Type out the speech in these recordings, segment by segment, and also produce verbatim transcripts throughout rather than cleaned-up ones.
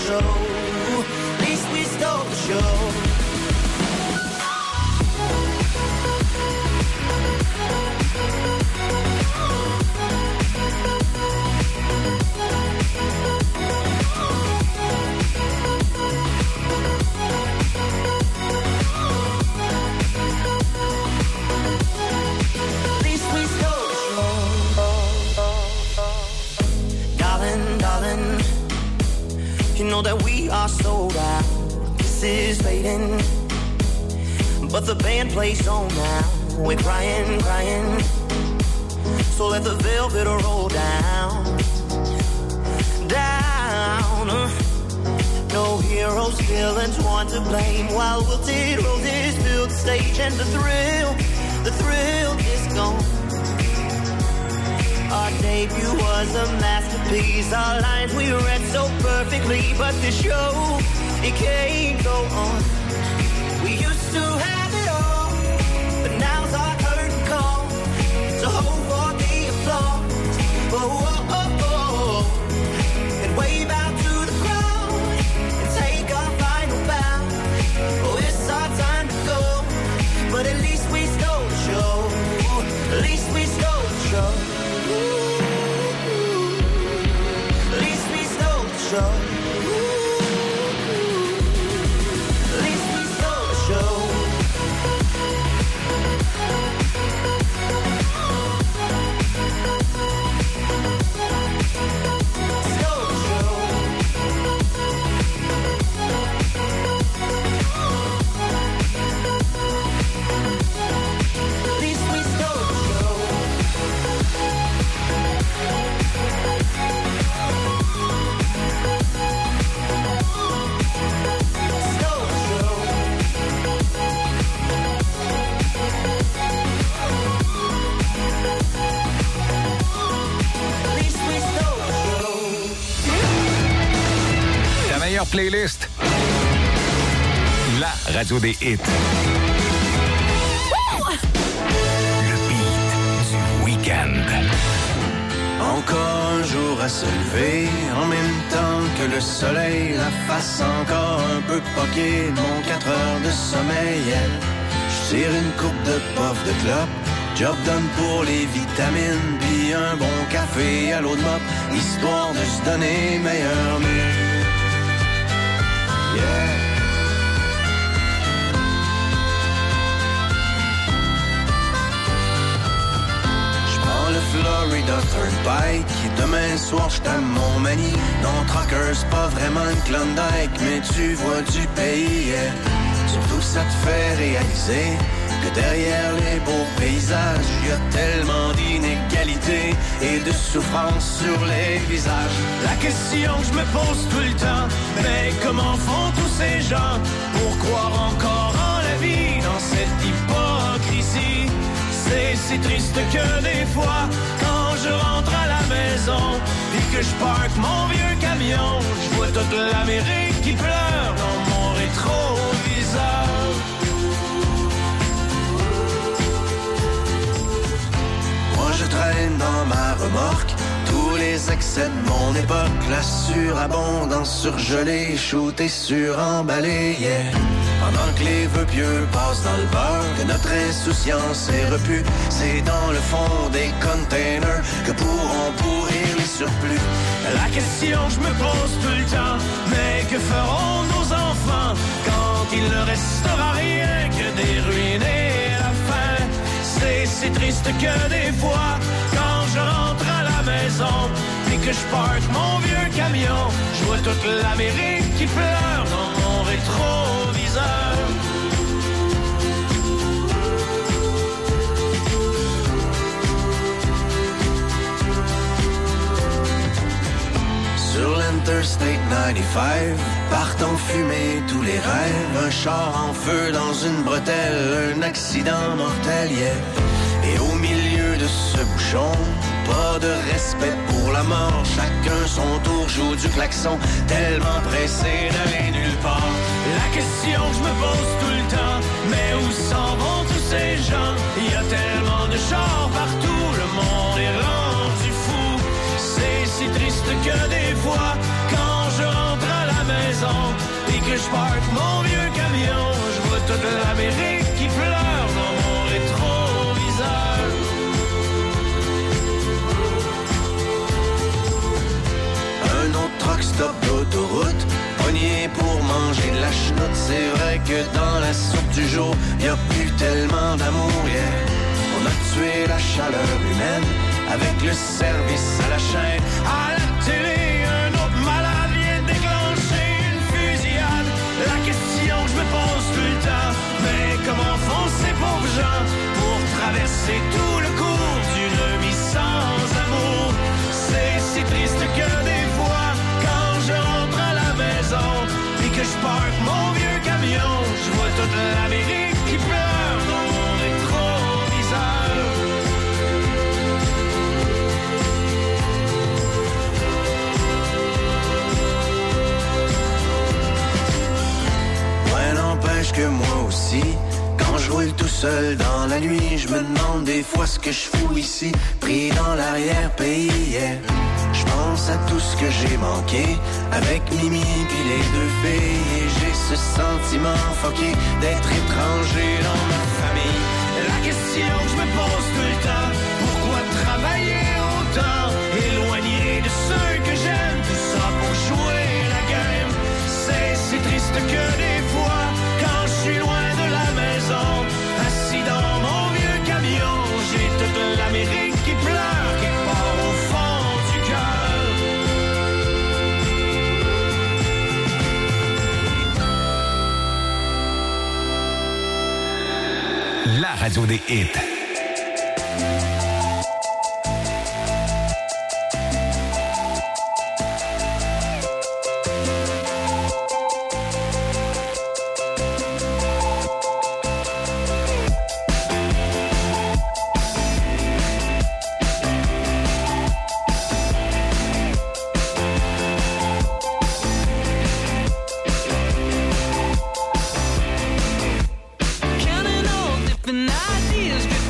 show. At least we stole the show. You know that we are sold out. This is fading, but the band plays on now. We're crying, crying. So let the velvet roll down, down. No heroes, villains, one to blame. While wilted roses fill the stage, and the thrill, the thrill is gone. Our debut was a masterpiece. Our lines we read so perfectly, but the show, it can't go on. We used to have it all, but now's our curtain call. So hold for the applause, oh, oh, oh, oh, and wave out to the crowd and take our final bow. Oh, it's our time to go, but at least we stole the show. At least we stole the show. At least we stole the show. At least we stole the show. Stole the show. At least we stole the show. La meilleure playlist, la radio des hits. Le beat du week-end. Encore un jour à se lever, en même temps que le soleil, la face encore un peu poquée, mon quatre heures de sommeil. Je tire une coupe de puff de clope, job done pour les vitamines, puis un bon café à l'eau de mop, histoire de se donner meilleur mieux. Yeah. Le Florida Turnpike, demain soir j't'aime mon mani. Non, Trucker, c'est pas vraiment une Klondike, mais tu vois du pays, yeah. Surtout ça te fait réaliser que derrière les beaux paysages, y a tellement d'inégalités et de souffrance sur les visages. La question que je me pose tout le temps, mais comment font tous ces gens pour croire encore en la vie dans cette hypocrisie? C'est si triste que des fois, quand je rentre à la maison et que je parque mon vieux camion, je vois toute l'Amérique qui pleure dans mon rétroviseur. Moi je traîne dans ma remorque tous les excès de mon époque, la surabondance surgelée, shootée, suremballée, yeah. Pendant que les vœux pieux passent dans le beurre, que notre insouciance est repue, c'est dans le fond des containers que pourront pourrir les surplus. La question que je me pose tout le temps, mais que feront nos enfants quand il ne restera rien que des ruines et la faim? C'est si triste que des fois, quand je rentre à la maison et que je parque mon vieux camion, je vois toute l'Amérique qui pleure dans mon rétroviseur. Sur l'Interstate quatre-vingt-quinze, partent en fumée tous les rêves. Un char en feu dans une bretelle, un accident mortel, yeah. Et au milieu de ce bouchon, pas de respect pour la mort. Chacun son tour joue du klaxon, tellement pressé d'aller nulle part. La question que je me pose tout le temps, mais où s'en vont tous ces gens? Il y a tellement de chars partout, le monde est rendu fou. C'est si triste que des fois, quand je rentre à la maison, que je parque mon vieux camion, je vois toute l'Amérique qui pleure dans mon rétroviseur. Un autre truck stop d'autoroute, pogné pour manger de la chenoute. C'est vrai que dans la soupe du jour, y a plus tellement d'amour, yeah. On a tué la chaleur humaine avec le service à la chaîne. À la télé, un autre malade vient déclencher une fusillade. La question que je me pose tout le temps, mais comment font ces pauvres gens pour traverser tout le cours d'une vie sans amour? C'est si triste que des fois, quand je rentre à la maison et que je parque mon vieux camion, je vois toute l'Amérique qui pleure dans mon rétroviseur. Ouais, n'empêche que moi aussi, quand je roule tout seul dans la nuit, je me demande des fois ce que je fous ici, pris dans l'arrière-pays, yeah. Je pense à tout ce que j'ai manqué avec Mimi puis les deux filles, et j'ai ce sentiment fucké d'être étranger dans ma famille. La question que je me pose tout le temps, pourquoi travailler autant, éloigné de ceux que j'aime, tout ça pour jouer la game. C'est si triste que des fois, quand je suis loin de la maison, assis dans mon vieux camion, j'ai toute l'Amérique qui pleure quelque part au fond du cœur. La radio des hits. Counting all different ideas.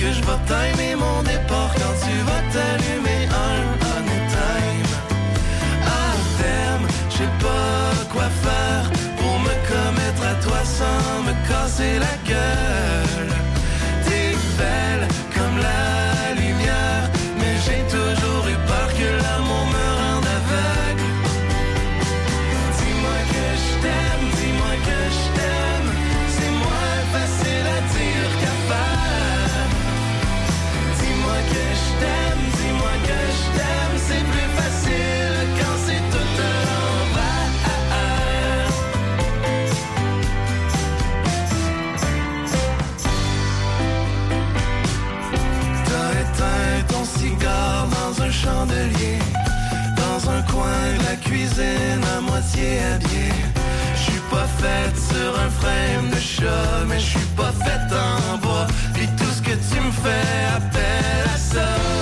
que je vais timer mon départ quand tu vas t'allumer un honey time. À terme, je sais pas quoi faire pour me commettre à toi sans me casser la gueule. T'es belle comme la lumière, mais j'ai toujours eu peur que l'amour me rende aveugle. Dis-moi que je t'aime, dis-moi que je t'aime, c'est moins facile à dire qu'à faire. Dis-moi que je t'aime, dis-moi que je t'aime, c'est plus facile quand c'est tout à l'envers. T'as éteint ton cigare dans un chandelier, dans un coin de la cuisine à moitié habillé. J'suis pas faite sur un frame de chat, mais j'suis pas faite en bois. Puis tout ce que tu me fais appelle à ça.